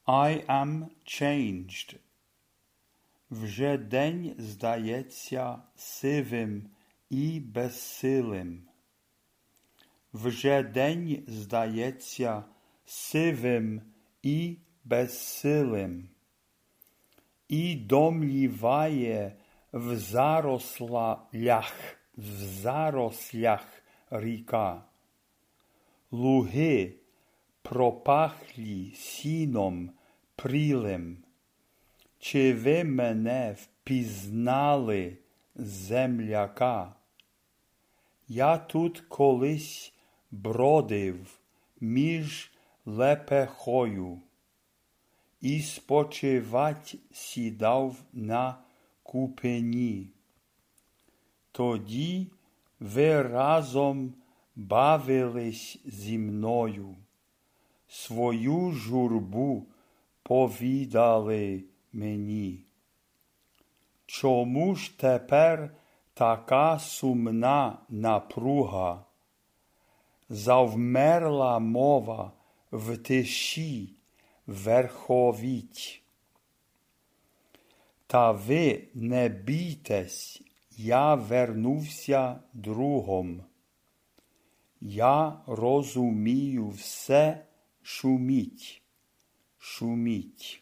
I am changed. Вже день здається сивим і безсилим. Вже день здається сивим і безсилим. І домліває в зарослях ріка. Луги пропахлі сіном прілим. Чи ви мене впізнали, земляка? Я тут колись бродив між лепехою і спочивать сідав на купині. Тоді ви разом бавились зі мною, свою журбу повідали мені. Чому ж тепер така сумна напруга? Завмерла мова в тиші верховіть. Та ви не бійтесь, я вернувся другом. Я розумію все, шуміть.